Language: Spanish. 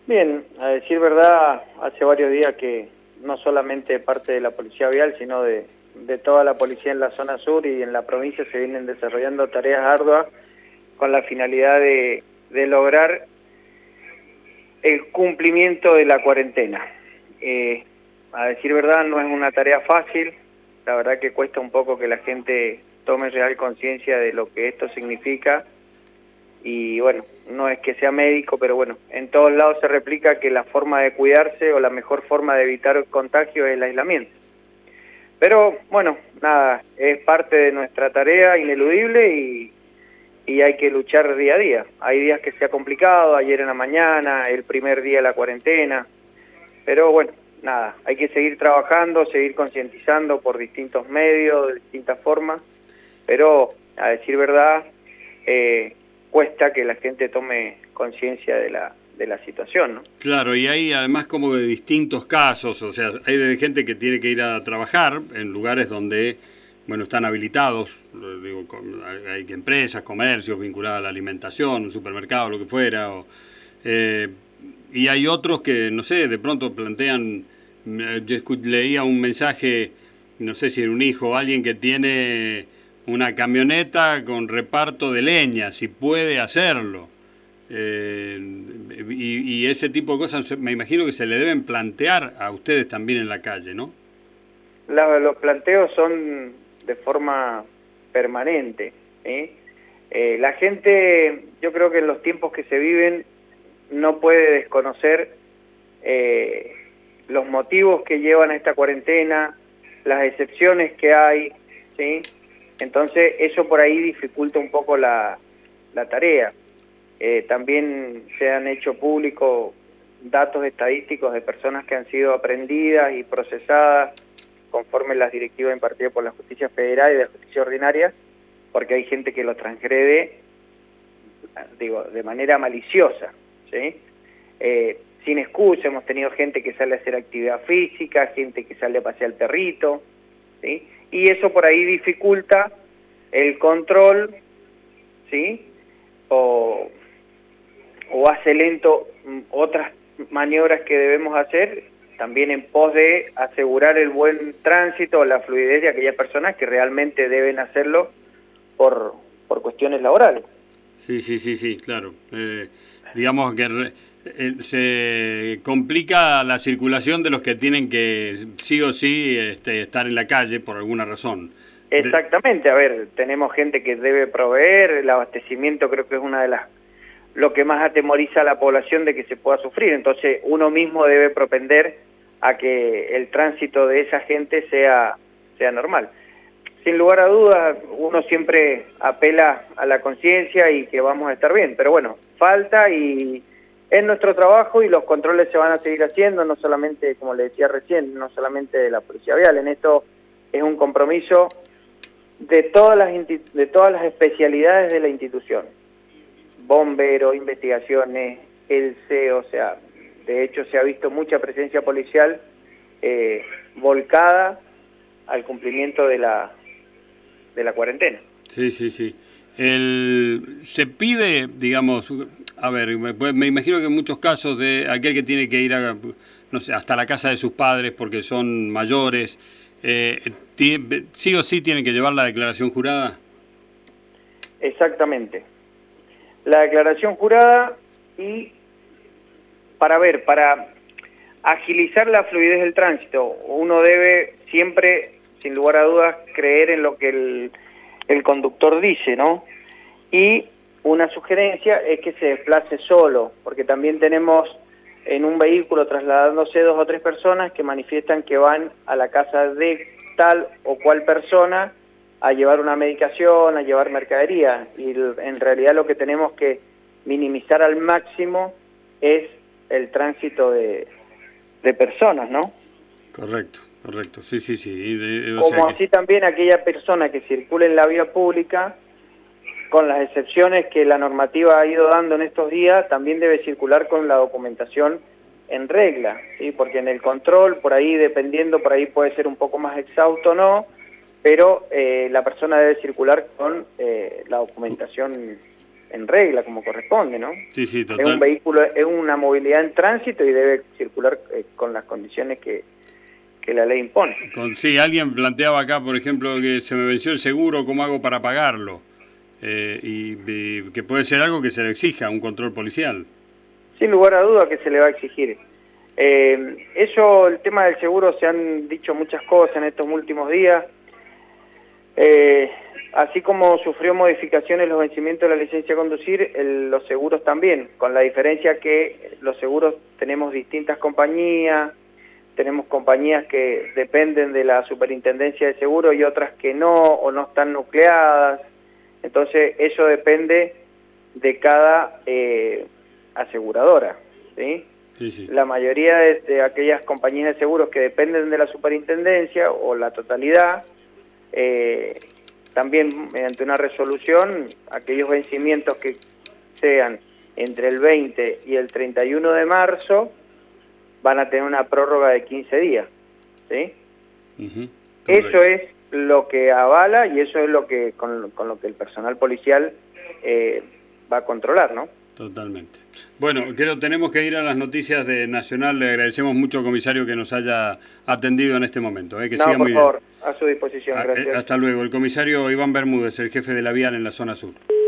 Bien, a decir verdad, hace varios días que no solamente parte de la Policía Vial, sino de toda la policía en la zona sur y en la provincia se vienen desarrollando tareas arduas con la finalidad de lograr el cumplimiento de la cuarentena. A decir verdad, no es una tarea fácil, la verdad que cuesta un poco que la gente tome real conciencia de lo que esto significa. Y bueno, no es que sea médico, pero bueno, en todos lados se replica que la forma de cuidarse o la mejor forma de evitar el contagio es el aislamiento. Pero bueno, nada, es parte de nuestra tarea ineludible y hay que luchar día a día. Hay días que sea complicado, ayer en la mañana, el primer día de la cuarentena, pero bueno, nada, hay que seguir trabajando, seguir concientizando por distintos medios, de distintas formas, pero a decir verdad, cuesta que la gente tome conciencia de la situación, ¿no? Claro, y hay además como de distintos casos, o sea, hay de gente que tiene que ir a trabajar en lugares donde, bueno, están habilitados, digo, hay empresas, comercios vinculados a la alimentación, un supermercado, lo que fuera, y hay otros que, no sé, de pronto plantean, yo leía un mensaje, no sé si era un hijo o alguien que tiene una camioneta con reparto de leña, si puede hacerlo. Y ese tipo de cosas me imagino que se le deben plantear a ustedes también en la calle, ¿no? Los planteos son de forma permanente, ¿eh? La gente, yo creo que en los tiempos que se viven, no puede desconocer los motivos que llevan a esta cuarentena, las excepciones que hay, ¿sí? Entonces eso por ahí dificulta un poco la tarea. También se han hecho públicos datos estadísticos de personas que han sido aprendidas y procesadas conforme las directivas impartidas por la Justicia Federal y la Justicia Ordinaria, porque hay gente que lo transgrede, digo, de manera maliciosa, ¿sí? Sin excusa. Hemos tenido gente que sale a hacer actividad física, gente que sale a pasear al perrito, ¿sí? Y eso por ahí dificulta el control, ¿sí? O hace lento otras maniobras que debemos hacer, también en pos de asegurar el buen tránsito o la fluidez de aquellas personas que realmente deben hacerlo por cuestiones laborales. Sí, claro. Digamos que se complica la circulación de los que tienen que sí o sí estar en la calle por alguna razón. Exactamente, a ver, tenemos gente que debe proveer, el abastecimiento creo que es una de lo que más atemoriza a la población de que se pueda sufrir, entonces uno mismo debe propender a que el tránsito de esa gente sea normal. Sin lugar a dudas, uno siempre apela a la conciencia y que vamos a estar bien, pero bueno, falta y es nuestro trabajo y los controles se van a seguir haciendo, no solamente, como le decía recién, no solamente de la Policía Vial, en esto es un compromiso de todas las especialidades de la institución, bomberos, investigaciones, el CEO, o sea, de hecho se ha visto mucha presencia policial volcada al cumplimiento de la cuarentena. Sí. Se pide, digamos, a ver, me imagino que en muchos casos de aquel que tiene que ir a, no sé, hasta la casa de sus padres porque son mayores, sí o sí tienen que llevar la declaración jurada. Exactamente. La declaración jurada y para agilizar la fluidez del tránsito, uno debe siempre, sin lugar a dudas, creer en lo que el conductor dice, ¿no? Y una sugerencia es que se desplace solo, porque también tenemos en un vehículo trasladándose 2 o 3 personas que manifiestan que van a la casa de tal o cual persona a llevar una medicación, a llevar mercadería, y en realidad lo que tenemos que minimizar al máximo es el tránsito de personas, ¿no? Correcto, sí. Como así también aquella persona que circule en la vía pública, con las excepciones que la normativa ha ido dando en estos días, también debe circular con la documentación en regla, ¿sí? Porque en el control, por ahí dependiendo, por ahí puede ser un poco más exhausto o no, pero la persona debe circular con la documentación en regla, como corresponde, ¿no? Sí, sí, total. Es un vehículo, es una movilidad en tránsito y debe circular con las condiciones que la ley impone. Sí, alguien planteaba acá, por ejemplo, que se me venció el seguro, ¿cómo hago para pagarlo? Y que puede ser algo que se le exija, un control policial. Sin lugar a duda que se le va a exigir. Eso, el tema del seguro, se han dicho muchas cosas en estos últimos días. Así como sufrió modificaciones los vencimientos de la licencia de conducir, los seguros también, con la diferencia que los seguros tenemos distintas compañías, tenemos compañías que dependen de la superintendencia de seguro y otras que no, o no están nucleadas. Entonces eso depende de cada aseguradora, ¿sí? Sí, sí. La mayoría de aquellas compañías de seguros que dependen de la superintendencia o la totalidad, también mediante una resolución, aquellos vencimientos que sean entre el 20 y el 31 de marzo van a tener una prórroga de 15 días, ¿sí? Eso es lo que avala y eso es lo que con lo que el personal policial va a controlar, ¿no? Totalmente. Bueno, tenemos que ir a las noticias de Nacional. Le agradecemos mucho, comisario, que nos haya atendido en este momento. Que siga muy bien. Por favor, a su disposición. Gracias. Hasta luego. El comisario Iván Bermúdez, el jefe de la Vial en la zona sur.